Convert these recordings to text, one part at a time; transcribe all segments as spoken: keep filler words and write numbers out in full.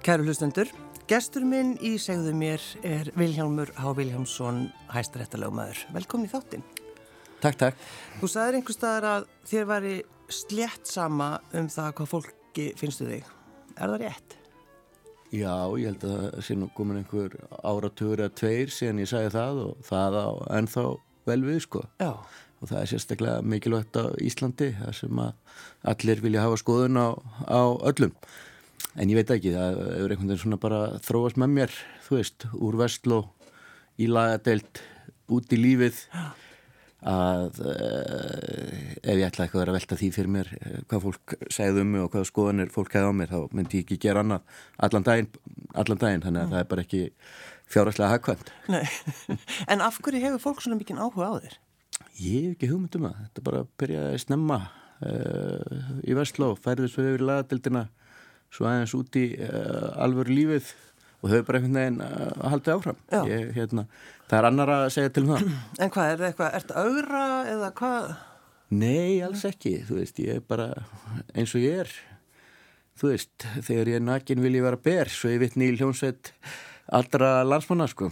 Kæru hlustendur, gestur minn í Segðu mér er Vilhjálmur H. Vilhjálmsson, hæstaréttarlögmaður. Velkomin í þáttinn. Takk, takk. Þú sagðir einhvers staðar að þér væri slétt sama um það hvað fólki finnstu þig. Er það rétt? Já, ég held að það sé nú komin einhver áratugur eða tveir síðan ég sagði það og það á ennþá vel við, sko. Já. Og það er sérstaklega mikilvægt á Íslandi, það sem að allir vilja hafa skoðun á, á öllum. En ég veit ekki, það er einhvern veginn svona bara þróast með mér, þú veist, úr Vestló, í lagadeild, út í lífið, að uh, ef ég ætla eitthvað að vera að velta því fyrir mér hvað fólk segði um mig og hvað skoðanir fólk hefði á mér, þá myndi ég ekki gera annað allan daginn, allan daginn þannig að mm. það er bara ekki fjárhagslega hagkvæmt. Nei, en af hverju hefur fólk svona mikinn áhuga á þér? Ég hef ekki hugmynd um það, þetta bara byrjaði snemma uh, í Vestló, færðist við yfir lagadeildina, svo aðeins út í uh, alvöru lífið og þau bara einhvern veginn uh, haldið áfram. Ég, hérna, það er annar að segja til um það. En hvað, er það eitthvað, ertu augra eða hvað? Nei, alls ekki, þú veist, ég er bara eins og ég er. Þú veist, þegar ég er nakin vil ég vera ber, svo ég vitni í hljómsveit allra landsmanna, sko.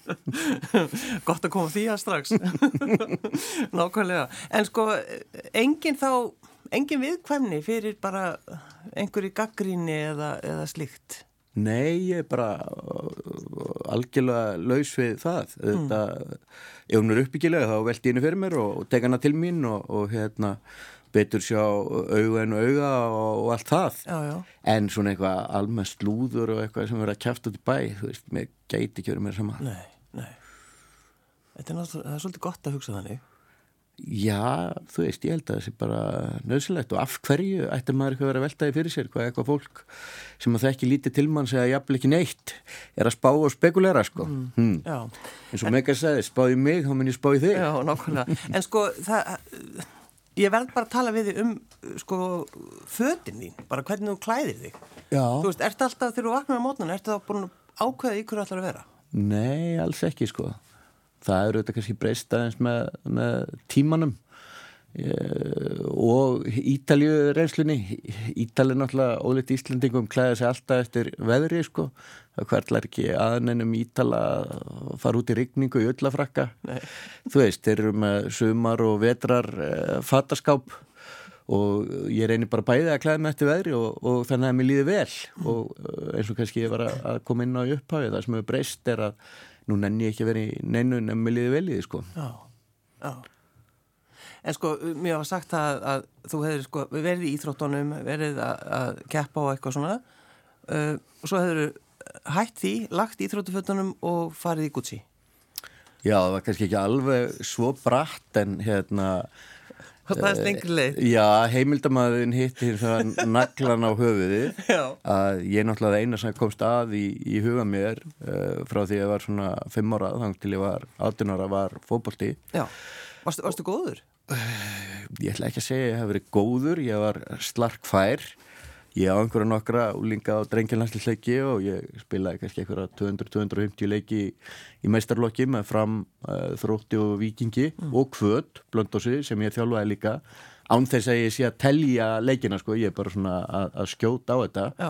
Gott að koma því að strax. Nákvæmlega. En sko, engin þá... Engin viðkvæmni fyrir bara einhverju gagnrýni eða, eða slíkt? Nei, ég er bara algjörlega laus við það. Mm. Þetta, ef hún er uppbyggilega þá velti henni fyrir mér og, og tek hana til mín og, og hérna, betur sjá auga en auga og, og allt það. Já, já. En svona eitthvað almennt slúður og eitthvað sem verður að kjafta út í bæ, þú veist, mér gæti ekki verið mér sama. Nei, nei. Þetta er, náttúrulega, það er svolítið gott að hugsa þannig. Já, þú veist, ég held að það sé bara nöðsilegt og af hverju ætti maður eitthvað að vera að veltaði fyrir sér, hvað eitthvað fólk sem að það ekki lítið til mann segja jafnvel ekki neitt er að spá og spekulera, sko. Mm, hmm. Já. En svo Megar sagði, spáði mig, þá mun ég spáði þig. Já, nákvæmlega. En sko, það, ég verð bara að tala við þig um, sko, fötin þín, bara hvernig þú klæðir þig. Já. Þú veist, ertu alltaf, þegar þú vaknar á mótnana, ertu þá búin að ákveða í hverju ætlar að vera? Nei, alls ekki, sko. Það eru þetta kannski breyst aðeins með, með tímanum e, og Ítalíu reynslunni. Ítalíu er náttúrulega ólíkt Íslendingum klæða sig alltaf eftir veðri, sko. Það hvertlar ekki aðneinum Ítala að fara út í rigningu í ullafrakka. Nei. Þú veist, þeir eru með sumar og vetrar e, fataskáp og ég reynir bara bæði að klæða mig eftir veðri og, og þannig að mér líði vel mm. og eins og kannski ég var að koma inn á í upphafi, það sem hefur breyst er að nú nenni ég ekki að vera í neinu en mér líði vel í því, sko. Já, já. En sko, mér var sagt að, að þú hefur sko verið í íþróttunum, verið að, að keppa á eitthvað svona uh, og svo hefur hætt því, lagt íþróttufötunum og farið í Gucci. Já, það var kannski ekki alveg svo bratt en hérna... Það er lengri leið. Já, heimildamaðurinn hitti hins vegar naglan á höfuðið að ég náttúrulega eina sem komst að í, í huga mér uh, frá því að ég var svona fimm ára þang til ég var átján ára var fótbolti. Já, varstu, varstu góður? Uh, ég ætla ekki að segja að ég hef verið góður, ég var slarkfær. Ég á einhverja nokkra úlinga á drengjalandsliðsleiki og ég spilaði kannski einhverja tvö hundruð til tvö hundruð og fimmtíu leiki í, í meistarlokki með Fram, uh, Þrótti og Víkingi mm. og Hvöt, Blönduósi sem ég þjálfaði líka. Án þess að ég sé að telja leikina, sko, ég er bara svona að, að skjóta á þetta. Já.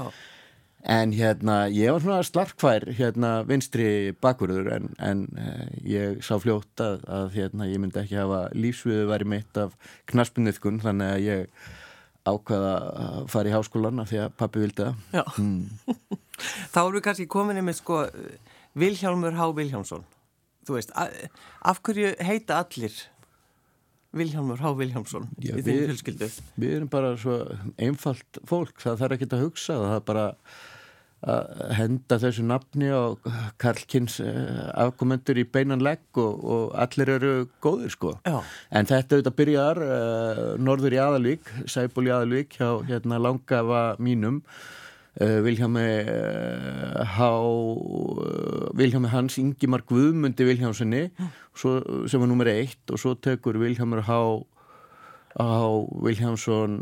En hérna, ég var svona slarkfær hérna vinstri bakvörður en, en uh, ég sá fljótt að, að hérna, ég myndi ekki hafa lífsviðu væri mitt af knattspyrnuiðkun þannig að ég ákvaða að fara í háskólan af því að pabbi vildi það. Já. Mm. Þá erum við kannski komin með sko Vilhjálmur H. Vilhjálmsson. Þú veist, af hverju heita allir Vilhjálmur H. Vilhjálmsson í þínu fjölskyldu? Við erum bara svo einfalt fólk, það þarf ekki að hugsa, það er bara að henda þessu nafni á karlkyns afkomendur í beinan legg og, og allir eru góðir, sko. Já. En þetta auðvitað byrjar uh, norður í Aðalvík, Sæból í Aðalvík hjá hérna langafa mínum uh, Vilhjálmi uh, H uh, Vilhjálmi Hans Ingimar Guðmundi Vilhjálmssoni mm. svo, sem var númer eitt og svo tekur Vilhjálmur H á Vilhjálmsson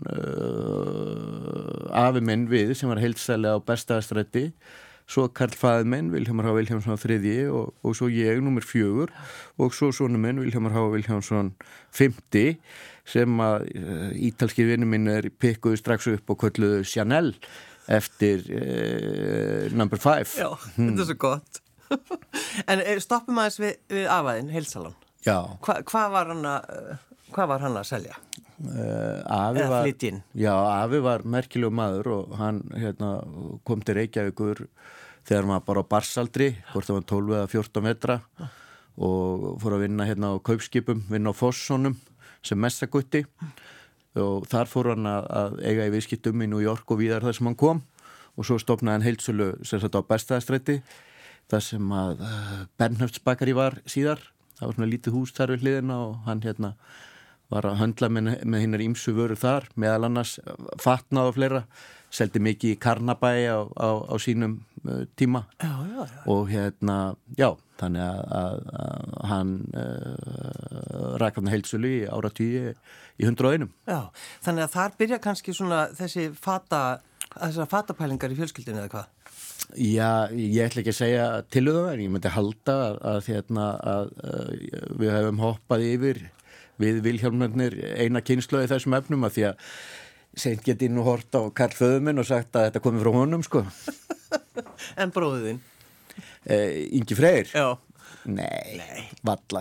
uh, afi minn við sem var heildsælega á Bestaðastræti svo Karl faðir minn, Vilhjálmur H. Vilhjálmsson þriðji og, og svo ég, númer fjögur og svo sonur minn, Vilhjálmur H. Vilhjálmsson fimmti sem að uh, ítalski vinur minn er pikkuðu strax upp og kölluðu Chanel eftir uh, number five. Já, hmm. þetta er svo gott. En stoppum aðeins við, við afaðinn, Heilsalan. Já. Hva, hvað var hann að, hvað var hann að selja? Uh, afi Eða var, flytinn? Já, afi var merkilegur maður og hann hérna, kom til Reykjavíkur þegar hann var bara á barsaldri, hvort það var tólf eða fjórtán metra ah. og fór að vinna hérna á kaupskipum, vinna á Fossonum sem messagutti og þar fór hann að, að eiga í viðskiptum í New York og víðar þar sem hann kom og svo stofnaði hann heildsölu sem sagt á Bestaðastræti þar sem að uh, Bernhöftsbakari var síðar, það var svona lítið hús þar við hliðina og hann hérna var að höndla með, með hinnar ýmsu vörur þar, meðal annars fatnað og fleira, seldi mikið í Karnabæ á, á, á sínum uh, tíma já, já, já. og hérna, já, þannig að, að, að hann uh, rak hann heildsölu í áratugi í hundrað og einum. Já, þannig að þar byrja kannski svona þessi fata, þessar fatapælingar í fjölskyldinu eða hvað? Já, ég ætla ekki að segja til það, en ég myndi halda að, að, hérna, að, að við hefum hoppað yfir við Vilhjálmurnir eina kynslóði þessum efnum að því að seint geti nú hort á Karl föðuminn og sagt að þetta komi frá honum sko. En bróðin? Eh, Ingi Freyr? Já. Nei, Nei. valla.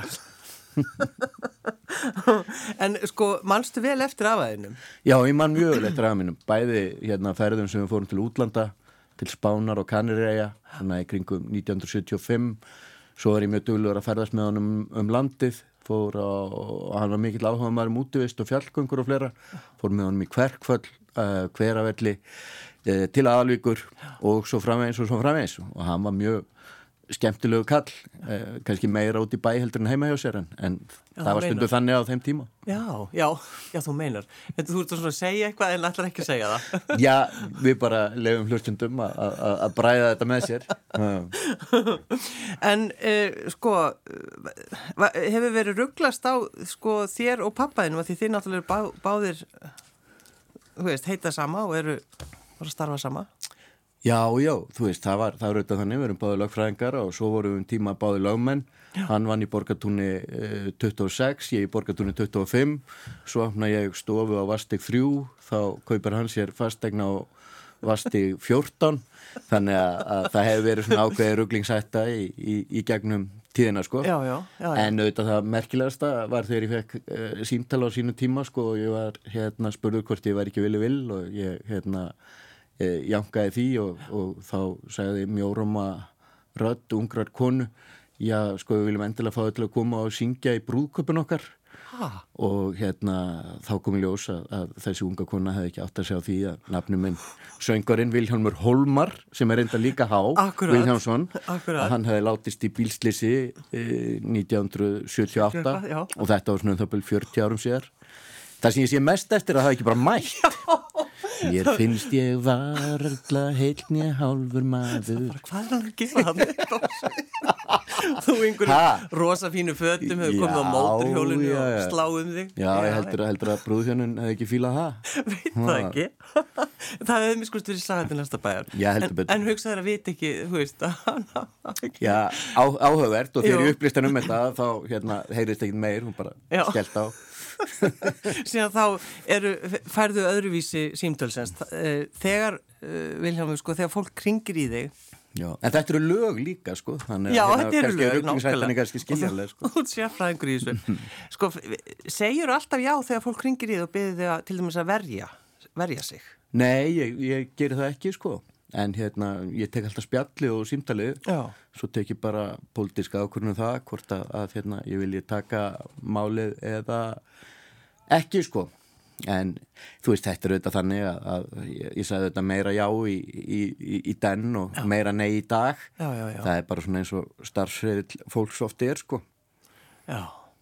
En sko, manstu vel eftir afaðinum? Já, ég man mjög vel eftir afaðinum. Bæði hérna ferðum sem við fórum til útlanda, til Spánar og Kanaríeyja, þannig í kringum nítján hundruð sjötíu og fimm. Svo var ég mjög duglegur að ferðast með honum um, um landið. Fór á, og hann var mikill áhuga maður um útivist og fjallgöngur og fleira, fór með honum í Kverkföll, uh, Hveravelli uh, til Aðalvíkur og svo framvegis og svo framvegis og hann var mjög skemmtilegu kall, uh, kannski meira út í bæ heldur en heima hjá sér en, en já, það var stundu þannig á þeim tíma. Já, já, já, þú meinar. Þetta þú ert að svona segja eitthvað en ætlar ekki að segja það. Já, við bara lefum hlustundum að bræða þetta með sér. En eh, sko, hefur verið rugglast á sko þér og pappaðinu því þið náttúrulega bá, báðir, þú veist, heita sama og eru bara að starfa sama? Já, já, þú veist, það var, það var auðvitað þannig, við erum báði lögfræðingar og svo vorum við um tíma báði lögmenn, já. Hann vann í Borgartúni eh, tuttugu og sex, ég í Borgartúni tuttugu og fimm, svo opna ég stofu á Vastig þrjú, þá kaupir hann sér fastegna á Vastig fjórtán, þannig að, að það hefur verið svona ákveði ruglingsætta í, í, í gegnum tíðina, sko. Já, já, já, já. En auðvitað það merkilegasta var þegar ég fekk eh, símtal á sínu tíma, sko, og ég var, hérna, spurður hvort ég var ekki villi vill og ég, hérna, E, jankaði því og, og þá sagði mjóróma rödd, ungrar konu, já, sko, við viljum endilega fá þau til að koma og syngja í brúðköpun okkar ha. Og hérna þá kom í ljós að, að þessi unga kona hefði ekki átt að segja því að nafnum minn söngvarinn Vilhjálmur Hólmar sem er enda líka há, Akkurat. Vilhjálmsson, Akkurat. að hann hefði látist í bílslisi e, nítján hundruð sjötíu og átta já. Og þetta var svona um það byrjum fjörutíu árum síðar. Það sem ég sé mest eftir að það ekki bara mætt. Já. Mér finnst ég varla heilni hálfur maður. Hvað er hann að gera það? Þú einhverjum rosa fínu fötum hefur komið á móturhjólinu já, og sláðum þig. Já, ég heldur, heldur að brúðhjónin hefði ekki fílað það. Veit það ekki. Það hefði mér skust verið slagað til næsta bæjar. Já, heldur betur. En, en hugsaður að vita ekki, þú veist, að hann ekki. Já, á, áhugavert og þegar ég upplýst hann um þetta þá hérna, heyrist ekkert meir, hún bara já. Skellt á. Síðan þá eru, færðu öðruvísi símtölsens þegar, Vilhjálmur, sko, þegar fólk kringir í þig. Já, en þetta eru lög líka, sko. Þannig, já, hérna, þetta eru lög, nákvæmlega. Sko. Þú ert sérfræðingur í þessu. Sko, segjur alltaf já þegar fólk kringir í þig og byrðir þig að, til dæmis að verja, verja sig? Nei, ég, ég gerir það ekki, sko. En hérna, ég tek alltaf spjalli og símtalið. Já. Svo tek ég bara pólitíska ákvörðun um það, hvort að, að hérna, ég vilji taka málið eða ekki, sko. En þú veist, þetta er auðvitað þannig að, að ég, ég sagði þetta meira já í, í, í, í den og já. Meira nei í dag. Já, já, já. Það er bara svona eins og starfsferill fólks oft er, sko. Já.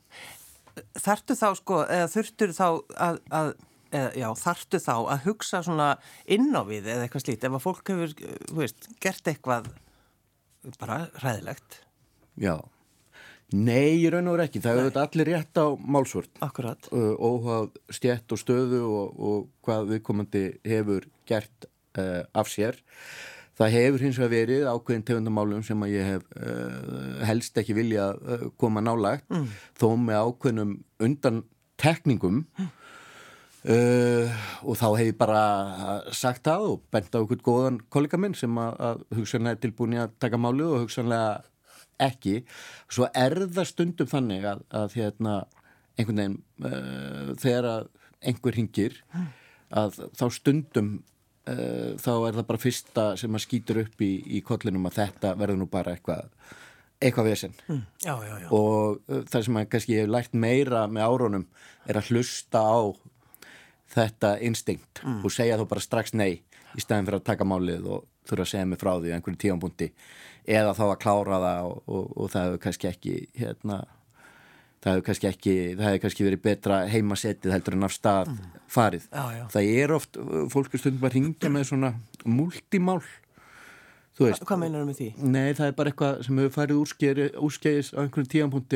Þarftu þá, sko, eða þurftur þá að, að eða, já, þarftu þá að hugsa svona inn á við eða eitthvað slít ef að fólk hefur, þú veist, gert eitthvað bara hræðilegt? Já. Nei, í raun og veru ekki. Það hefur allir rétt á málsvörn. Akkurat. Óháð stétt og stöðu og, og hvað viðkomandi hefur gert uh, af sér. Það hefur hins vegar verið ákveðin tegundamálum sem að ég hef uh, helst ekki vilja uh, koma nálægt, mm. þó með ákveðnum undan tekningum. Mm. Uh, og þá hef ég bara sagt það og bent á einhvern góðan kollega minn sem að, að hugsanlega er tilbúin í að taka málið og hugsanlega ekki. Svo er það stundum þannig að, að hérna, einhvern veginn uh, þegar að einhver hringir að þá stundum uh, þá er það bara fyrsta sem að skýtur upp í, í kollinum að þetta verður nú bara eitthvað eitthvað vesen. Mm. Já, já, já. Og uh, það sem að kannski ég hef lært meira með árunum er að hlusta á þetta instinkt mm. og segja þá bara strax nei í staðin fyrir að taka málið og þurfa að segja mig frá því á einhverjum tímapunkti eða þá að klára það og, og, og það hefur kannski ekki hérna, það hefur kannski ekki það hefur kannski verið betra heimasetið heldur en af stað mm. farið. Já, já. Það er oft, fólk er stundum að hringja með svona multimál. Þú veist. Hvað meinar þú með því? Nei, það er bara eitthvað sem hefur farið úrskeiðis á einhverjum tímapunkti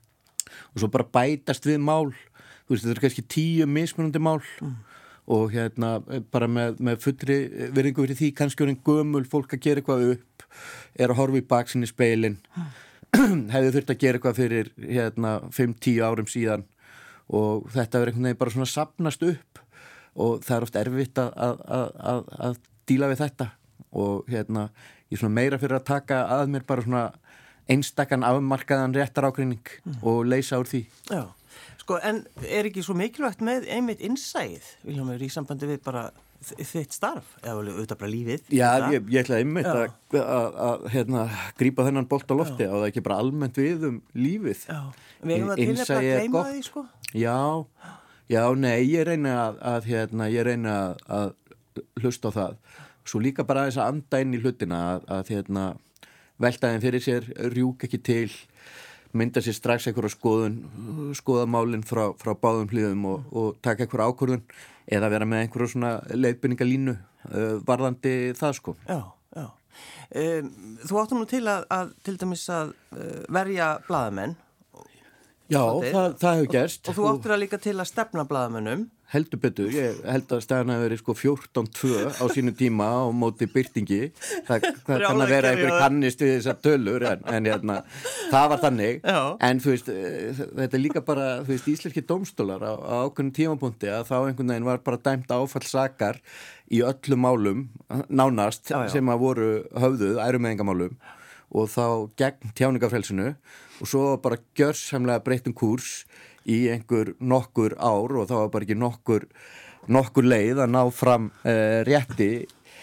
og svo bara bætast við mál. Þú veist, þetta er kannski tíu mismunandi mál mm. og hérna bara með, með fullri virðingu fyrir því kannski orðin gömul fólk að gera eitthvað upp, er að horfa í baksinni speilin, mm. hefði þurft að gera eitthvað fyrir hérna fimm til tíu árum síðan og þetta verður einhvern veginn bara svona safnast upp og það er oft erfitt að, að, að, að, að díla við þetta og hérna ég er svona meira fyrir að taka að mér bara svona einstakann afmarkaðan réttar ágreining mm. og leysa úr því. Já. Sko, en er ekki svo mikilvægt með einmitt innsæið, viljum við í sambandi við bara þitt starf, eða auðvitað bara lífið? Já, ég, ég ætla einmitt að, að, að hérna, grípa þennan bolt á lofti og það er ekki bara almennt við um lífið. Já, við hefum að tilnefna að gleyma því, sko? Já, já, nei, ég reyna að, að hérna, ég reyna að, að hlusta á það. Svo líka bara þess að anda inn í hlutina að, að hérna, veltaðin fyrir sér, rjúk ekki til, mynda sér strax einhverja skoðun, skoða málinn frá, frá báðum hliðum og, og taka einhverja ákvörðun eða vera með einhverja svona leiðbeiningalínu uh, varðandi það sko. Já, já. Um, þú áttu nú til að, að til dæmis að uh, verja blaðamenn. Já, það, það hefur gerst. Og, og þú áttur að líka til að stefna blaðamennum. Heldur betur, ég held að staðan hafi verið sko fjórtán tvö á sínu tíma á móti byrtingi. Það, það kann að vera einhver kannist við þessar tölur en, en hérna, það var þannig. Já. En þú veist, þetta er líka bara, þú veist, íslenski dómstólar á, á ákveðnum tímapunkti að þá einhvern veginn var bara dæmt áfallsakar í öllum málum, nánast, já, já. Sem að voru höfðuð, ærumeiðingamálum og þá gegn tjáningafrelsinu og svo bara gjörsamlega breyttum kúrs í einhver nokkur ár og þá var bara ekki nokkur, nokkur leið að ná fram uh, rétti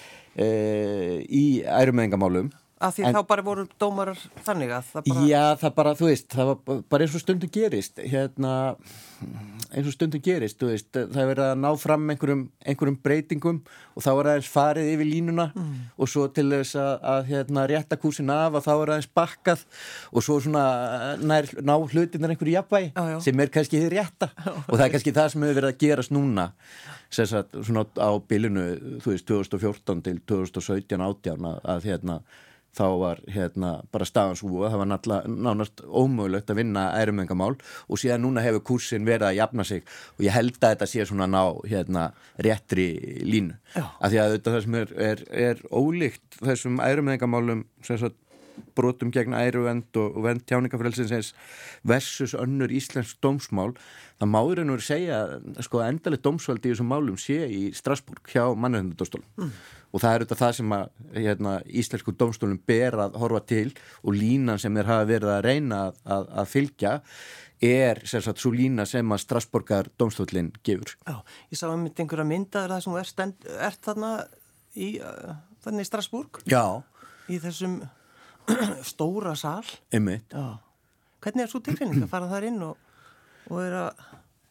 uh, í ærumeiðingamálum. Af því en, þá bara voru dómarar þannig að það bara... Já, það bara, þú veist, það var bara eins og stundum gerist, hérna, eins og stundum gerist, þú veist, það er verið að ná fram einhverjum, einhverjum breytingum og þá er aðeins farið yfir línuna mm. og svo til þess að, að hérna, rétta kúsin af að þá er aðeins bakkað og svo svona nær, ná hlutinnar einhverju jafnvægi já, já. Sem er kannski þið rétta já. Og það er kannski það sem hefur verið að gerast núna, sem sagt, svona á bilinu, þú veist, tvö þúsund og fjórtán til tvö þúsund og sautján átján að, að hérna, þá var hérna bara staðan svo að það var náttúrulega nánast ómögulegt að vinna ærumeiðingamál og síðan núna hefur kúrsinn verið að jafna sig og ég held að þetta sé svona ná hérna réttri línu. Já. Af því að þetta það sem er, er, er ólíkt þessum ærumeiðingamálum sem sagt brotum gegn æruvernd og, og vernd tjáningafrelsins versus önnur íslensk dómsmál, það má í raun og veru segja sko endalegt dómsvaldi í þessum málum sé í Strasbourg hjá mannréttindadómstólnum mm. og það er auðvitað það sem að hérna, íslensku dómstólum ber að horfa til og línan sem þeir hafa verið að reyna að, að, að fylgja er sem sagt svo lína sem að Strasbourgar dómstólinn gefur. Já, ég sá einmitt einhverja myndaður það sem þú ert, stend, ert þarna í, uh, þarna í Strasbourg. Já. Í þessum stóra sal. Einmitt. Já. Hvernig er svo tilfinning að fara þar inn og, og er að...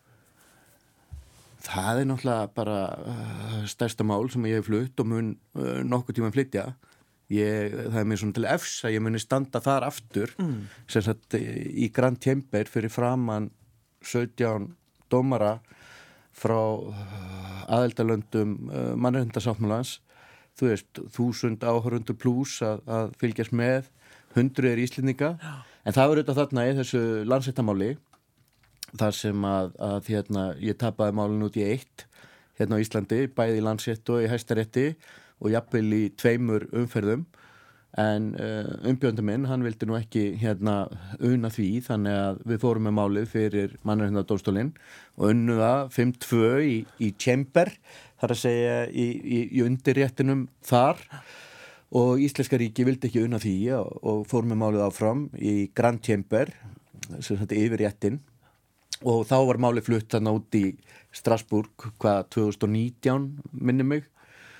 Það er náttúrulega bara uh, stærsta mál sem ég hef flutt og mun uh, nokkuð tíma flytja. Ég, það er mér svona til efs að ég muni standa þar aftur mm. sem sagt í Grand Chamber fyrir framan sautján dómara frá uh, aðeldarlöndum uh, mannréttindasáttmálans. Þú veist, þúsund áhorfundur pluss að, að fylgjast með, hundruðir íslendinga, já. En það var auðvitað þarna í þessu Landsréttamáli, þar sem að, að hérna, ég tapaði málinu út í eitt, hérna á Íslandi, bæði í Landsrétt og í Hæstarétti og jafnvel í tveimur umferðum, en uh, umbjóðandi minn, hann vildi nú ekki hérna una því, þannig að við fórum með málið fyrir mannréttindadómstólinn og unnu það fimm tvö í, í Chamber, þar að segja í, í, í undirréttinum þar og Íslenska ríki vildi ekki una því og, og fórum með málið áfram í Grand Chamber, sem þetta yfir réttin og þá var málið flutt þarna út í Strasbourg, hvað, tvö þúsund og nítján minni mig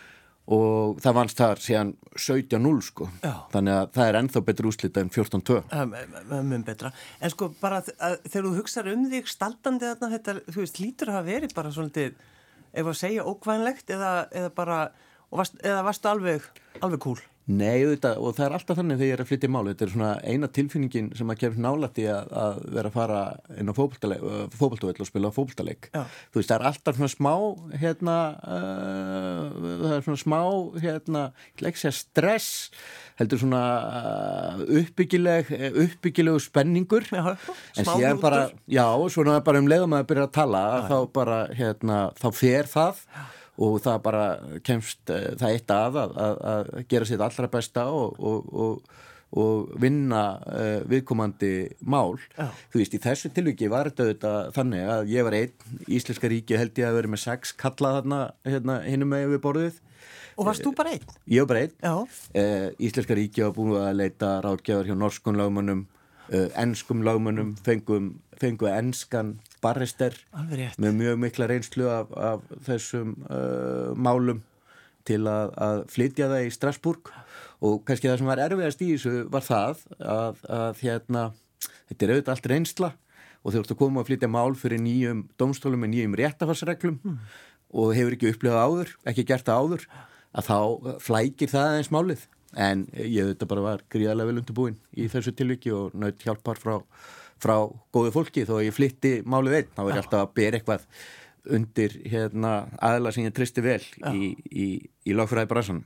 og það vannst þar síðan sautján núll sko. Já. Þannig að það er ennþá betur úrslita en fjórtán tvö. Mjög betra. En sko bara að, þegar þú hugsar um þig staldandi þarna, þetta, þú veist, lítur að hafa verið bara svolítið, ef að segja ókvænlegt eða, eða bara, varst, eða varstu alveg, alveg cool? Nei, auðvitað, og það er alltaf þannig þegar ég er að flytja máli. Þetta er svona eina tilfinningin sem að kemur nálægt í að, að vera að fara inn á fótboltavöll og spila á fótboltaleik. Já. Þú veist, það er alltaf svona smá, hérna, uh, það er svona smá, hérna, ég vil ekki segja stress, heldur svona uh, uppbyggileg, uppbyggilegu spenningur. Já, en síðan bara, já, svona bara um leiðum að byrja að tala, já, þá bara, hérna, þá fer það. Já. Og það bara kemst uh, það eitt að að, að, að gera sitt allra besta og, og, og, og vinna uh, viðkomandi mál. Já. Þú veist, í þessu tilviki var þetta þannig að ég var einn, Íslenska ríki held ég að vera með sex kalla þarna hérna, hinum með við borðið. Og varst þú bara einn? Ég var bara einn. Já. Uh, Íslenska ríki var búin að leita ráðgjafar hjá norskum lögmönnum, uh, enskum lögmönnum, fengum, fengum enskan barrister með mjög mikla reynslu af, af þessum uh, málum til að, að flytja það í Strasbourg og kannski það sem var erfiðast í þessu var það að, að hérna, þetta er auðvitað allt reynsla og þegar þú ert að koma að flytja mál fyrir nýjum dómstólum með nýjum réttafarsreglum mm. og hefur ekki upplifað áður, ekki gert það áður, að þá flækir það eins málið. En ég auðvitað bara var gríðarlega vel undirbúinn í þessu tilviki og naut hjálpar frá frá góðu fólki, þó að ég flytti málið einn, þá er ég alltaf að bera eitthvað undir hérna aðla sem ég tristi vel Já. í, í, í lögfræði bransanum.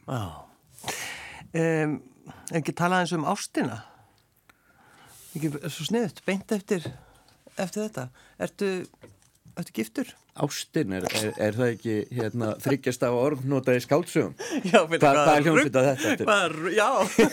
Um, ekki tala eins um ástina? Ekki svo sniðut, beint eftir, eftir þetta. Ertu, ertu giftur? Ástin, er, er, er það ekki hérna, þryggjast af orð notaði skáldsögum? Já, Hva, hvað er hljómsveit að þetta? Hvað, já,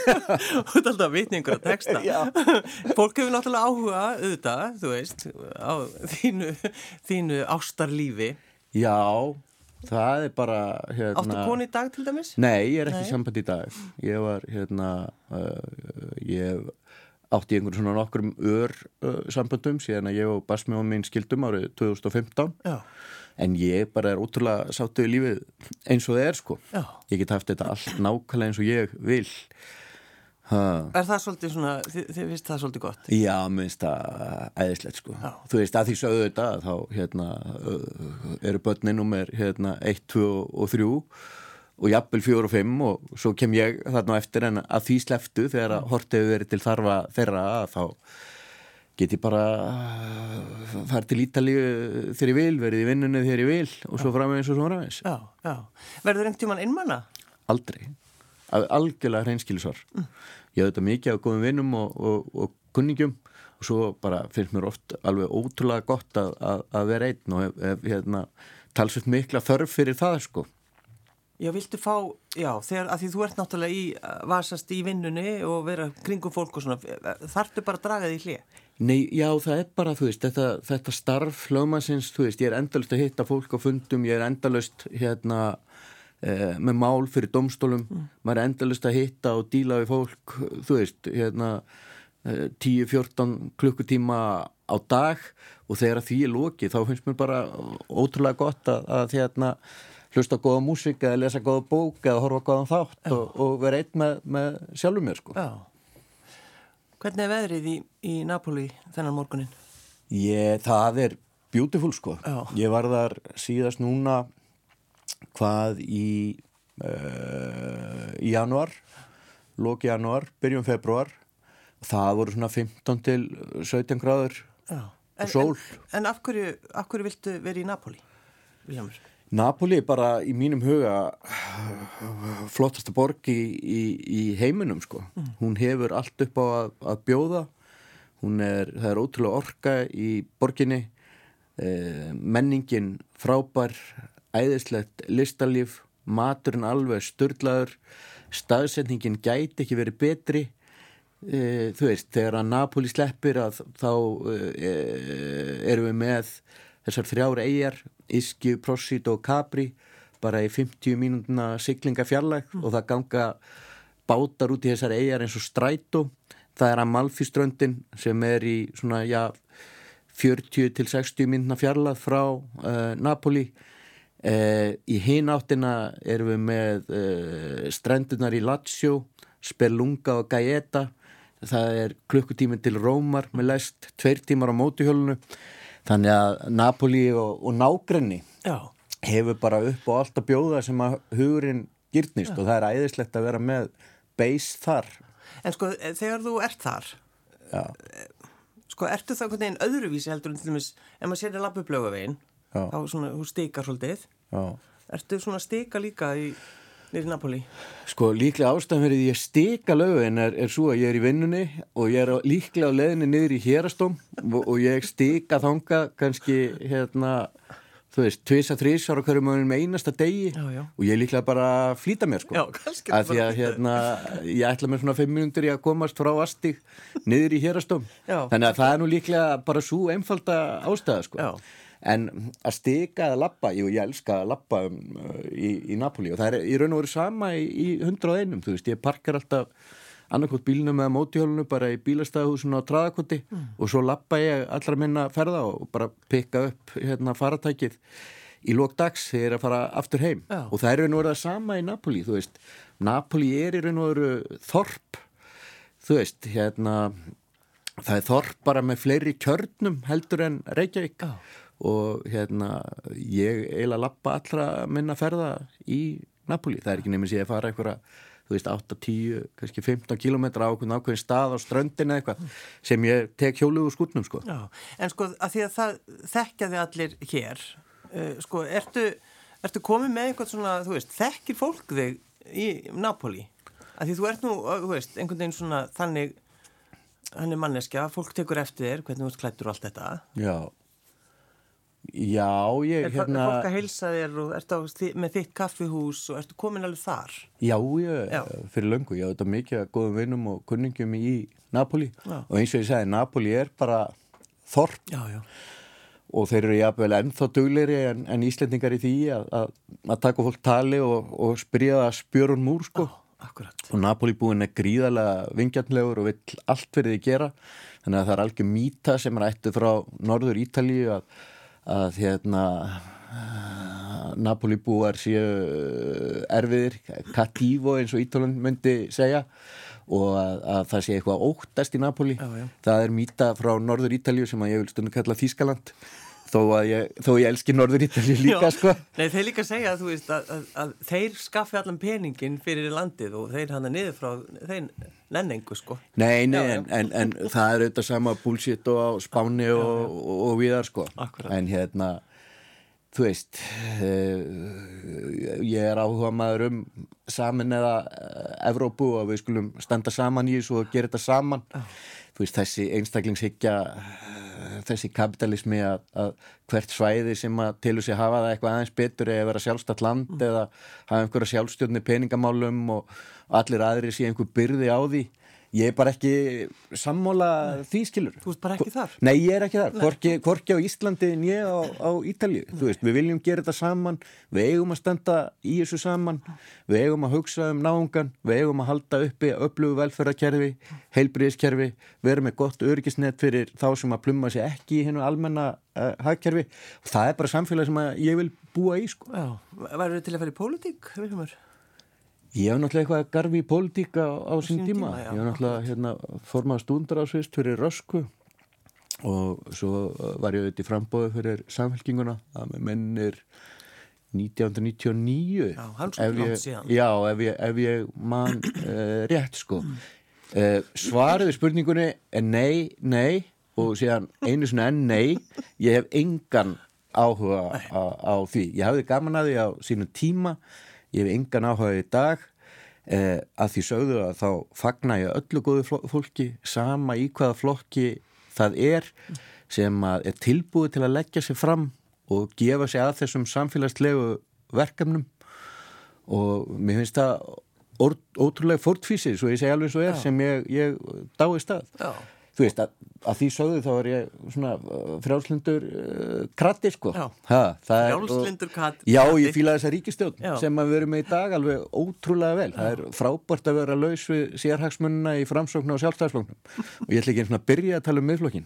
þú ert alltaf vitningur að texta. Fólk hefur náttúrulega áhuga, auðvitað, þú veist, á þínu, þínu ástarlífi. Já, það er bara hérna... Áttu konu í dag til dæmis? Nei, ég er ekki í sambandi í dag. Ég var, hérna, uh, ég... átti einhvern svona nokkrum ör uh, samböndum síðan að ég og basmjóðum minn skildum árið tvö þúsund og fimmtán. Já. En ég bara er ótrúlega sáttu í lífið eins og það er sko. Já. Ég get haft þetta allt nákvæmlega eins og ég vil. Ha. Er það svolítið svona, þið, þið finnst það svolítið gott? Já, mér finnst það æðislegt sko. Já. Þú veist að því sögðu þetta þá hérna, uh, eru börnin númer hérna, eitt, tvö og þrjú og jafnvel fjór og fimm og svo kem ég þarna eftir en að því sleftu þegar að hort hefur verið til þarfa þeirra þá get ég bara farið til Ítalíu þegar ég vil, verið í vinnunni þegar ég vil og svo framvegis og svo framvegis. Já, já. Verður einhvern tímann einmana? Aldrei. Algjörlega hreinskýlisvar. Mm. Ég hef þetta mikið af góðum vinnum og, og, og kunningjum og svo bara finnst mér oft alveg ótrúlega gott að, að, að vera einn og hef, hef hérna, talsveit mikla þörf fyrir það sko. Já, viltu fá, já, þegar, að því þú ert náttúrulega í, vasast í vinnunni og vera kringum fólk og svona, þarftu bara að draga því hlið? Nei, já, það er bara, þú veist, þetta, þetta starf lögmannsins, þú veist, ég er endalaust að hitta fólk á fundum, ég er endalaust, hérna, eh, með mál fyrir dómstólum, mm. maður er endalaust að hitta og díla við fólk, þú veist, hérna, eh, tíu fjórtán klukkutíma á dag og þegar því er lokið, þá finnst mér bara ótrúlega gott að, að hérna, hlusta góða músík eða lesa góða bók eða horfa góðan þátt og, og vera einn með, með sjálfum mér sko. Já. Hvernig er veðrið í, í Napoli þennan morgunin? Ég, það er beautiful sko. Já. Ég var þar síðast núna hvað í uh, í janúar, loki janúar, byrjum februar. Það voru svona fimmtán til sautján gráður og sól. En, en af hverju, af hverju viltu vera í Napoli? Viljámur? Napoli er bara í mínum huga flottasta borg í, í, í heiminum sko. Mm. Hún hefur allt upp á að, að bjóða. Hún er, það er ótrúlega orka í borginni. Eh, menningin frábær, æðislegt listalíf, maturinn alveg sturlaður. staðsetningin gæti ekki verið betri. E, þú veist, þegar að Napoli sleppir að þá e, erum við með þessar þrjár eyjar, Ischia, Procida og Capri, bara í fimmtíu mínútna siglinga fjarlægð mm. og það ganga bátar út í þessar eyjar eins og Strætó. Það er Amalfi-ströndin sem er í svona, já, fjörutíu til sextíu mínútna fjarlægð frá uh, Napoli. Uh, í hin áttina erum við með uh, strendurnar í Lazio, Spelunga og Gaeta. Það er klukkutíminn til Rómar með lest, tveir tímar á mótuhjólinu. Þannig að Napoli og, og nágrenni Já. hefur bara upp á allt að bjóða sem að hugurinn gyrnist Já. og það er æðislegt að vera með base þar. En sko, þegar þú ert þar, Já. sko, ertu það einhvern veginn öðruvísi heldur en til dæmis, ef maður sér að labba upp Laugaveginn, þá svona, þú stikar svolítið, Já. ertu svona stika líka í niður í Napoli? Sko, líklega ástæðan fyrir því ég stika Laugaveginn er, er svo að ég er í vinnunni og ég er á, líklega á leiðinni niður í Hérastóm og, og ég stika þanga kannski, hérna, þú veist, tvisa, þrísar á hverju mánuði með einasta degi já, já. og ég líklega bara flýta mér, sko. Já, kannski. Af því að, hérna, ég ætla mér svona fimm mínútur í að komast frá Asti niður í Hérastóm. Já. Þannig að það er nú líklega bara svo einfalda ástæða, sko. Já. En að stika eða labba, jú, ég elska að labba um, í, í Napoli og það er í raun og veru sama í, í hundrað og einum, þú veist, ég parkar alltaf annarkot bílnum eða mótihjólinu bara í bílastæðahúsinu á Traðarkoti mm. og svo labba ég allra minna ferða og bara pikka upp hérna faratækið í lok dags þegar ég er að fara aftur heim Já. og það er í raun og veru það sama í Napoli, þú veist, Napoli er í raun og veru þorp, þú veist, hérna, það er þorp bara með fleiri kjörnum heldur en Reykjavík Já. og hérna ég eiginlega labba allra minna ferða í Napoli, það er ekki nefnir sér að fara einhverja, þú veist, átta, tíu, kannski fimmtán kílómetra á einhvern ákveðin stað á ströndin eða eitthvað sem ég tek hjólið úr skúrnum, sko. Já, en sko, að því að það þekkjaði allir hér, uh, sko, ertu, ertu komið með eitthvað svona, þú veist, þekkir fólk þig í Napoli? Að því þú ert nú, þú veist, einhvern veginn svona þannig, þannig manneskja, fólk tekur eftir þér, hvernig þú ert klæddur og allt þetta. Já. Já, ég, er, hérna... Er fólk að heilsa þér og ertu á, með þitt kaffihús og ertu komin alveg þar? Já, ég, Já. fyrir löngu. Ég hef þetta mikið að góðum vinnum og kunningum í Napoli. Já. Og eins og ég segi, Napoli er bara þorp. Já, já. Og þeir eru jafnvel ennþá duglegri en, en Íslendingar í því að, að, að taka fólk tali og, og spyrja það spjörun múr, sko. Já, akkurat. Og Napoli búinn er gríðarlega vingjarnlegur og vill allt fyrir því gera. Þannig að það er algjör mýta sem er ættu frá Norður Ítalíu að að hérna Napoli búar séu erfiðir, cattivo eins og Ítalun myndi segja og að, að það sé eitthvað óttast í Napoli. Já, já. Það er mýta frá Norður Ítalíu sem að ég vil stundum kalla Þýskaland þó að ég, þó ég elski Norður Ítalíu líka, já. Sko. Nei, þeir líka segja að þú veist að, að, að þeir skaffi allan peningin fyrir landið og þeir hana niður frá þeir nenningu, sko. Nei, nei, já, já. En, en, en það er auðvitað sama bullshit og á Spáni og, já, já. og, og viðar, sko. Akkurat. En hérna, þú veist, uh, ég er áhuga maður um samin eða Evrópu og við skulum standa saman í þessu og gera þetta saman. Já. Þú veist, þessi einstaklingshyggja, þessi kapitalismi að, að hvert svæði sem að telur sig hafa það eitthvað aðeins betur eða vera sjálfstætt land mm. eða hafa einhverja sjálfstjórn í peningamálum og allir aðrir sé einhver byrði á því. Ég er bara ekki sammála því, skilur. Þú ert bara ekki þar? Nei, ég er ekki þar. Hvorki, hvorki á Íslandi en ég á, á Ítalíu. Nei. Þú veist, við viljum gera þetta saman, við eigum að standa í þessu saman, við eigum að hugsa um náungan, við eigum að halda uppi öflugu velferðarkerfi, heilbrigðiskerfi, vera með gott öryggisnet fyrir þá sem að plumma sig ekki í hinu almenna uh, hagkerfi. Það er bara samfélag sem að ég vil búa í, sko. Já, værið þið til að fara í pólitík, Vilhjálmur? Ég hef náttúrulega eitthvað garfi í pólitík á, á sín tíma. tíma ég hef náttúrulega hérna, formað stúndarásvist fyrir Rösku og svo var ég auðvitað í frambóði fyrir Samfylkinguna að með mennir nítján hundruð níutíu og níu. Já, hann svo langt síðan. Já, ef ég, ef ég man uh, rétt, sko. Uh, svarið við spurningunni er nei, nei og síðan einu svona en nei. Ég hef engan áhuga á, á því. Ég hafði gaman að því á sínum tíma. Ég hef engan áhuga í dag eh, að því sögðu að þá fagna ég öllu góðu fólki sama í hvaða flokki það er sem að er tilbúið til að leggja sig fram og gefa sig að þessum samfélagslegu verkefnum og mér finnst það ó, ótrúlega fórtfísi, svo ég segi alveg svo er, Já. sem ég, ég dáist að. Já. Þú veist, að, að því sögðu þá er ég svona frjálslindur uh, kratti, sko. Já, ha, frjálslindur kratti. Já, ég fíla þessa ríkisstjórn Já. sem að við erum með í dag alveg ótrúlega vel. Já. Það er frábært að vera laus við sérhagsmunina í Framsókn og Sjálfstæðisflokknum. Og ég ætla ekki einu svona að byrja að tala um Miðflokkinn.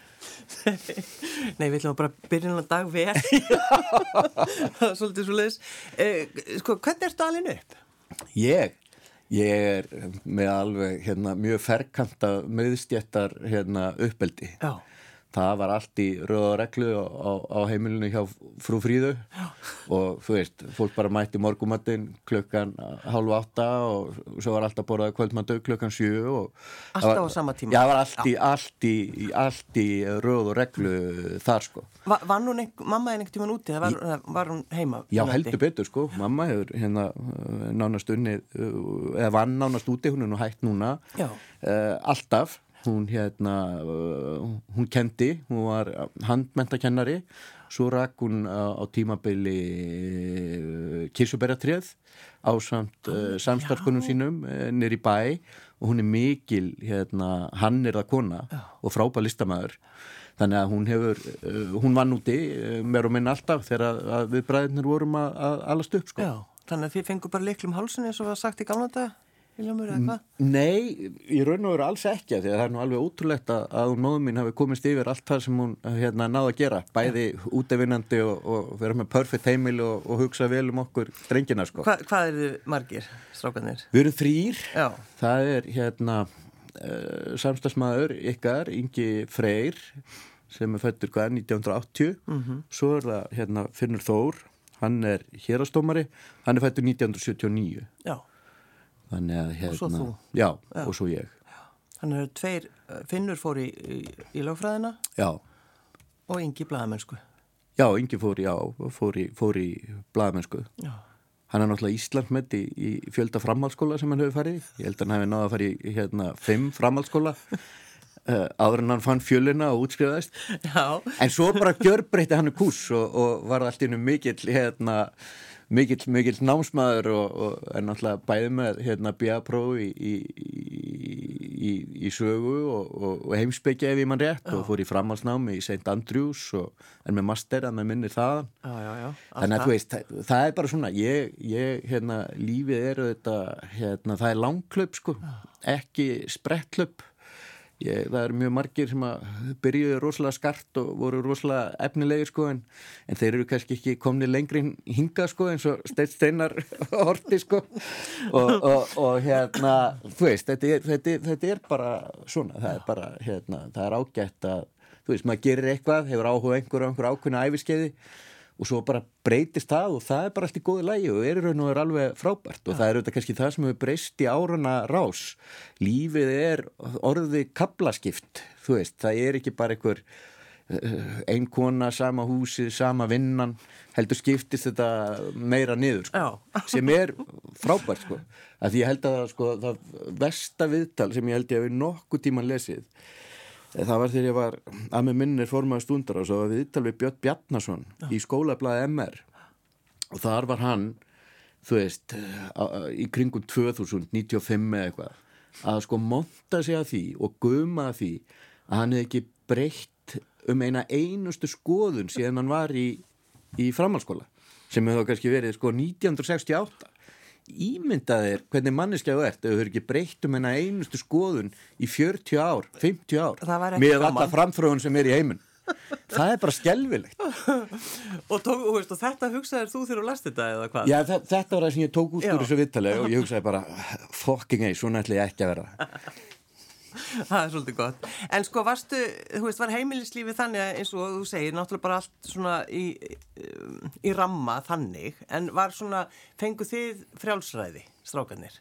Nei, við ætlum að bara byrja hann að dag vel. Það er svolítið svo leiðis. Eh, sko, hvernig ertu alin upp? Ég? Ég er með alveg hérna, mjög ferkanta miðstjættar hérna, uppeldi. Já. Það var allt í röða reglu á, á, á heimilinu hjá frú Fríðu Já. Og þú veist, fólk bara mætti morgumatinn klukkan hálf átta og svo var alltaf borðað kvöldmatu klukkan sjö og alltaf var, á sama tíma? Já, það var allt í, allt í, allt í röða reglu þar sko. Va, var hún einhver, mamma er einhvern tímann úti, það var, var hún heima? Já, heldur betur sko, mamma hefur hérna nánast unnið, eða vann nánast úti, hún er nú hætt núna, uh, alltaf. Hún hérna, hún kendi, hún var handmentakennari, svo rak hún á, á tímabili kirsuberjatréð ásamt uh, samstarfskonum sínum uh, niður í bæ og hún er mikil, hérna, hann er það kona Já. Og frábær listamaður. Þannig að hún hefur, uh, hún vann úti uh, meir og minn alltaf þegar að við bræðirnir vorum að, að alast upp, sko. Já, þannig að þið fengur bara lyklum hálsin eins og var sagt í gamla daga? Nei, ég raun og veru alls ekki því að það er nú alveg ótrúlegt að, að móðum mín hafi komist yfir allt það sem hún hérna, náði að gera, bæði útevinnandi og, og vera með perfect heimil og, og hugsa vel um okkur drengina sko. Hva, hvað eru þið margir, strákarnir? Við erum þrír, Já. Það er hérna uh, samstagsmaður ykkar, Ingi Freyr sem er fæddur hvað, nítján hundruð áttatíu mm-hmm. Svo er það hérna Finnur Þór, hann er hérastómari, hann er fæddur nítján hundruð sjötíu og níu Já. Þannig að hérna, og svo þú já, já. Og svo ég Þannig að tveir Finnur fór í, í, í lögfræðina Já Og Ingi blaðamennsku Já, Ingi fór, já, fór í, fór í blaðamennsku Já Hann er náttúrulega Íslandsmet í, í fjölda framhaldsskóla sem hann hefur farið Ég held að hann hefði náða að fara í hérna, fimm framhaldsskóla uh, áður en hann fann fjölina og útskrifaðist Já En svo bara gjörbreytti hann kúrs og, og var allt í einu mikill hérna mikill, mikill námsmaður og, og er náttúrulega bæði með hérna B A-próf í, í, í, í sögu og, og, og heimspekja ef ég mann rétt já. Og fór í framhaldsnámi í Saint Andrews og er með master að með minni það já, já, já. Þannig að þú veist, það, það er bara svona ég, ég hérna, lífið er þetta hérna, það er langklöp sko já. Ekki sprettklöp Ég, það eru mjög margir sem að byrjuðu rosalega skart og voru rosalega efnilegir sko en, en þeir eru kannski ekki komni lengri hingað sko eins og Steinn Steinar orti sko og, og, og hérna, þú veist, þetta er, þetta, er, þetta er bara svona, það er bara, hérna, það er ágætt að, þú veist, maður gerir eitthvað, hefur áhuga einhver á einhver ákveðna æviskeiði og svo bara breytist það og það er bara allt í góðu lagi og er í raun og er alveg frábært og ja. Það er auðvitað kannski það sem hefur breyst í árana rás. Lífið er orðið kaflaskipt, þú veist, það er ekki bara einhver ein kona, sama húsið, sama vinnan, heldur skiptist þetta meira niður, sko, Já. Sem er frábært, sko. Að því ég held að sko, það versta viðtal sem ég held ég að við nokkuð tíman lesið það var þegar ég var að með minnir formaður stundar og svo var viðtal við Björn Bjarnason Já. Í skólablaði M R og þar var hann, þú veist, í kringum tvö þúsund níutíu og fimm eða eitthvað að sko monta sig að því og guma að því að hann hefði ekki breytt um eina einustu skoðun síðan hann var í, í framhaldsskóla sem hefði kannski verið sko nítján hundruð sextíu og átta Ímyndaðir hvernig manneskja þú ert ef þú hefur ekki breytt um eina einustu skoðun í fjörutíu ár, fimmtíu ár með alla framþróun sem er í heiminn það er bara skelfilegt og, tók, og, veist, og þetta hugsaðir þú þegar þú last þetta eða hvað? Já, þetta var það sem ég tók út úr þessu viðtali og ég hugsaði bara fucking ei, svona ætla ég ekki að vera Það er svolítið gott. En sko varstu, þú veist, var heimilislífið þannig að eins og þú segir, náttúrulega bara allt svona í, í ramma þannig, en var svona, fengu þið frjálsræði, strákarnir?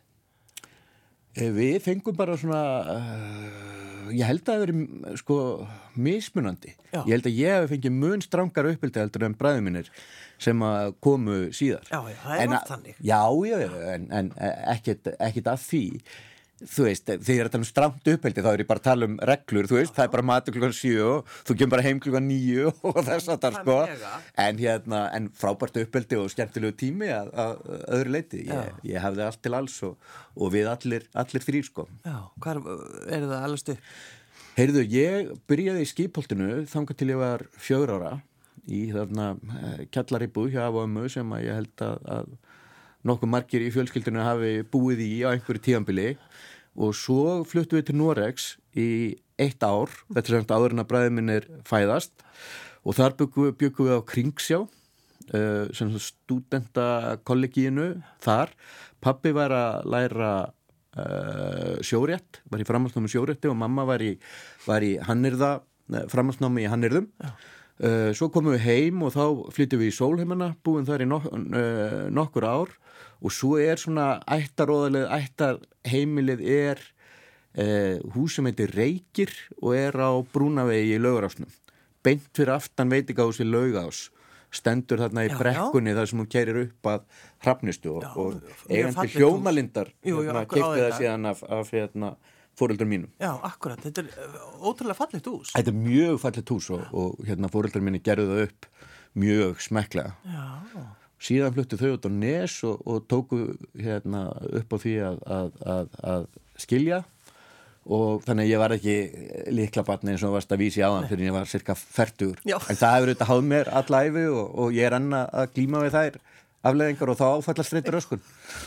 Við fengum bara svona, uh, ég held að það veri sko mismunandi. Já. Ég held að ég hef fengið mun strangar uppeldi heldur en bræður mínir sem að komu síðar. Já, já, það er oft þannig. Já, já, en, en ekkert, ekkert að því. þú veist, þegar ég er að tala um strangt uppeldi þá er ég bara að tala um reglur, þú veist, það er bara matur klukkan sjö og þú kemur bara heim klukkan níu og þess að það sko, en hérna en frábært uppeldi og skemmtilegu tími að, að öðru leiti, ég, ég hefði allt til alls og, og við allir, allir þrír sko. Já, hvað er það allast upp? Heyrðu, ég byrjaði í Skipholtinu þangað til ég var fjögur ára í þarna kjallaríbúð hjá afa og ömmu sem að ég held að, að nokkuð margir í fjölskyldinu hafi búið í á einhverju tímabili og svo fluttum við til Noregs í eitt ár, þetta er samt áður en að bræður minn er fæðast og þar byggum, byggum við á Kringsjá, uh, sem stúdentakollegíinu þar. Pabbi var að læra uh, sjórétt, var í framhaldsnámi sjórétti og mamma var í, var í hannyrða, framhaldsnámi í hannyrðum. Uh, svo komum við heim og þá flyttum við í Sólheimana, búum þar í nok uh, nokkur ár og svo er svona ættaróðalið, ættarheimilið er uh, hús sem heitir Reykir og er á Brúnavegi í Laugarásnum. Beint fyrir aftan veitingahúsi Laugás, stendur þarna í já, brekkunni já. Þar sem hún kærir upp að Hrafnistu og, og eigandi Hljómalindar keypti það síðan af, af hérna, foreldrar mínum. Já, akkurat, þetta er ótrúlega fallegt hús. Þetta er mjög fallegt hús og, og hérna foreldrar mínir gerðu það upp mjög smekklega. Já. Síðan fluttu þau út á Nes og, og tóku hérna upp á því að, að, að, að skilja og þannig að ég var ekki líklabarni eins og varst að vísi áðan fyrir ég var cirka fertugur. Já. En það hefur auðvitað háð mér alla ævi og, og ég er enn að glíma við þær afleiðingar og þá áfallast reytur öskun.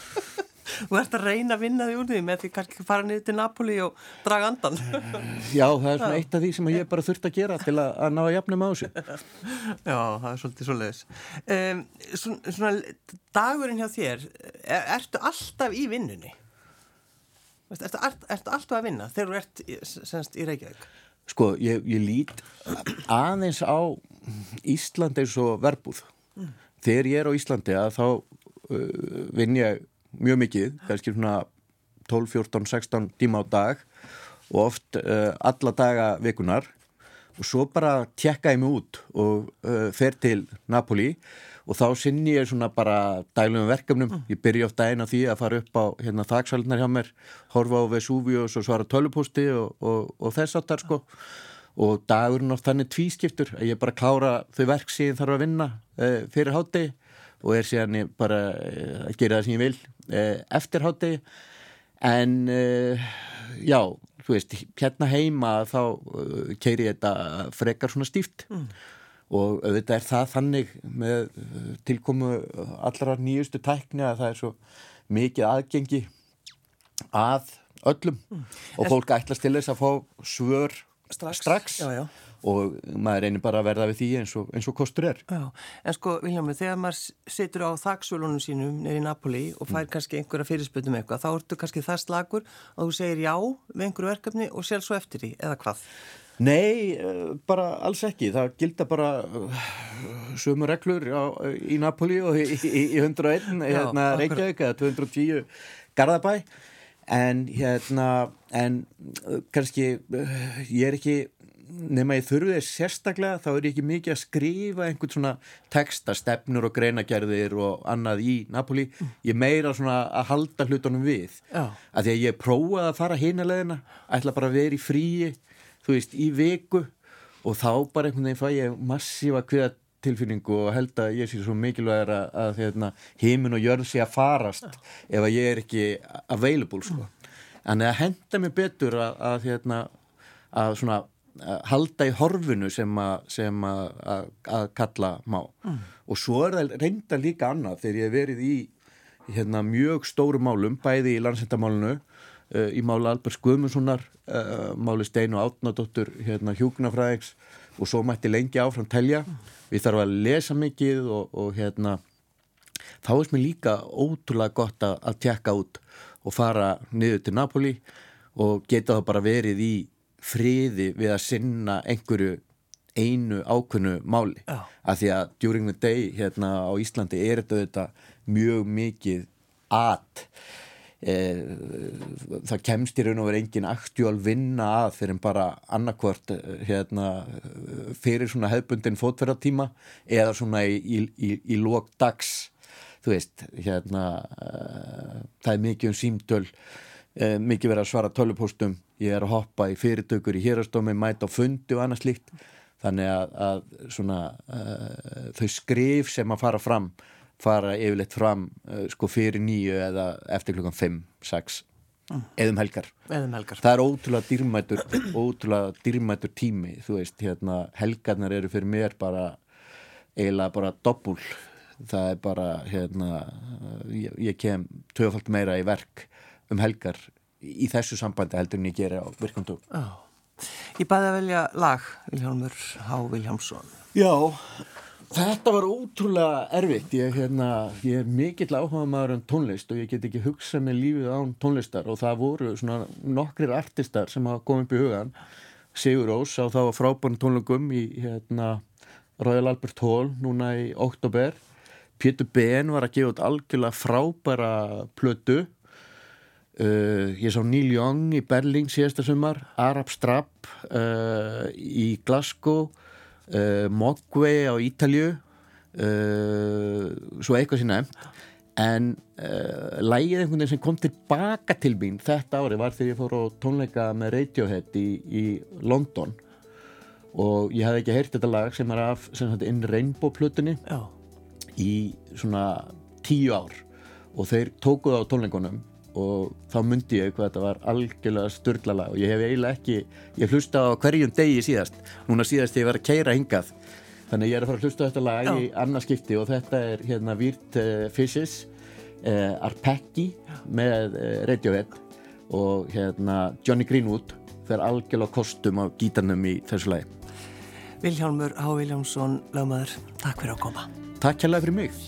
Þú ert að reyna að vinna því úr því með því kannski fara niður til Napoli og draga andan. Já, það er svona eitt af því sem ég bara þurft að gera til að, að ná að jafna með á þessu. Já, það er svolítið svoleiðis. Um, svona, svona dagurinn hjá þér, er, ertu alltaf í vinnunni? Ertu, ertu, ertu alltaf að vinna þegar þú ert semst í Reykjavík? Sko, ég, ég lít aðeins á Íslandi eins og verbúð. Mm. Þegar ég er á Íslandi að þá uh, vinn ég mjög mikið, kannski svona tólf, fjórtán, sextán tíma á dag og oft uh, alla daga vikunar og svo bara tjekka ég mig út og uh, fer til Napoli og þá sinni ég svona bara daglegum verkefnum. Mm. Ég byrja oft daginn á því að fara upp á hérna þaksvælunar hjá mér, horfa á Vesúvíus og svara tölvupósti og, og, og þess áttar sko og dagurinn oft þannig tvískiptur að ég bara klára þau verk sem ég þarf að vinna uh, fyrir hádegi og er síðan ég bara að gera það sem ég vil eftir hádegi en já, þú veist, hérna heima þá keyri ég þetta frekar svona stíft mm. og auðvitað er það þannig með tilkomu allra nýjustu tækni að það er svo mikið aðgengi að öllum mm. og fólk ætlast til þess að fá svör strax, strax. Já, já. Og maður reynir bara að verða við því eins og, eins og kostur er. Já, en sko Vilhjálmur, þegar maður situr á þaksvölunum sínum nýri í Napoli og fær mm. kannski einhverja fyrirspötum eitthvað, þá ertu kannski það slagur að þú segir já við einhverju verkefni og sér svo eftir því, eða hvað? Nei, bara alls ekki. Það gilda bara sömu reglur á, í Napoli og í, í, í hundrað og einn hérna Reykjavík eða tvö hundruð og tíu Garðabæ en hérna, en kannski ég er ekki nema ég þurfi þess sérstaklega þá er ég ekki mikið að skrifa einhvern svona texta, stefnur og greinagerðir og annað í Napoli. Ég meira svona að halda hlutunum við. Já. Af því að ég prófaði að fara hina leiðina, ætla bara að vera í fríi, þú veist, í viku og þá bara einhvern veginn fæ ég massífa kviða tilfinningu og held að ég sé svo mikilvægur að, að hérna, himinn og jörð sé að farast Já. Ef að ég er ekki available, sko. En það henda mér betur að, að, hérna, að svona halda í horfinu sem að, sem að, að, að kalla má mm. og svo er það reynda líka annað þegar ég hef verið í hérna, mjög stóru málum, bæði í Landsréttarmálinu uh, í máli Alberts Guðmundssonar uh, máli Steinu Árnadóttur hérna, hjúkrunarfræðings og svo mætti lengi áfram telja mm. við þarfum að lesa mikið og, og hérna þá er mér líka ótrúlega gott að, að tjekka út og fara niður til Napoli og geta það bara verið í friði við að sinna einhverju einu ákveðnu máli oh. af því að during the day hérna á Íslandi er þetta, þetta mjög mikið að e, það kemst í raun og verið engin aktúal vinna að fyrir en bara annarkvort hérna, fyrir svona hefbundin fótferðartíma eða svona í, í, í, í lok dags þú veist hérna, uh, það er mikið um símtöl eh, mikið verið að svara tölvupóstum, ég er að hoppa í fyrirtökur í héraðsdómi, mæta á fundi og annað slíkt, þannig að, að svona uh, þau skrif sem að fara fram fara yfirleitt fram uh, sko fyrir nýju eða eftir klukkan fimm, sex mm. eða um helgar. Eða um helgar. Það er ótrúlega dýrmætur ótrúlega dýrmætur tími, þú veist, hérna helgarnar eru fyrir mér bara eiginlega bara doppul. Það er bara, hérna, ég, ég kem tvöfalt meira í verk um helgar í þessu sambandi heldur en ég geri á virkundum. Oh. Ég bæði að velja lag, Vilhjálmur H. Vilhjálmsson. Já, þetta var ótrúlega erfitt. Ég, hérna, ég er mikill áhugamaður um tónlist og ég get ekki hugsað með lífið án tónlistar og það voru svona nokkrir artistar sem hafa komið upp í hugan. Sigur Rós á þá frábærum tónleikum í hérna, Royal Albert Hall núna í október. Pétur Ben var að gefa út algjörlega frábæra plötu. Uh, ég sá Neil Young í Berlín síðasta sumar, Arab Strap uh, í Glasgow, uh, Mogwai á Ítalju, uh, svo eitthvað sem nefnt. En uh, lagið einhvern veginn sem kom tilbaka til mín þetta ári var þegar ég fór á tónleika með Radiohead í, í London og ég hafði ekki heyrt þetta lag sem er af sem sagt, In Rainbow plötunni Já. Í svona tíu ár og þeir tókuðu á tónleikunum og þá myndi ég hvað þetta var algjörlega sturlalag og ég hef eiginlega ekki ég hlusta á hverjum degi síðast núna síðast ég var að keyra hingað þannig ég er að fara að hlusta á þetta lag Já. Í annað skipti og þetta er hérna Weird uh, Fishes uh, Arpeggi með uh, Radiohead og hérna Johnny Greenwood fer algjörlega kostum á gítarnum í þessu lagi. Vilhjálmur H. Vilhjálmsson, lögmaður, takk fyrir að koma. Takk hérlega fyrir mig.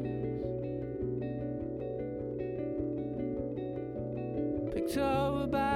Over by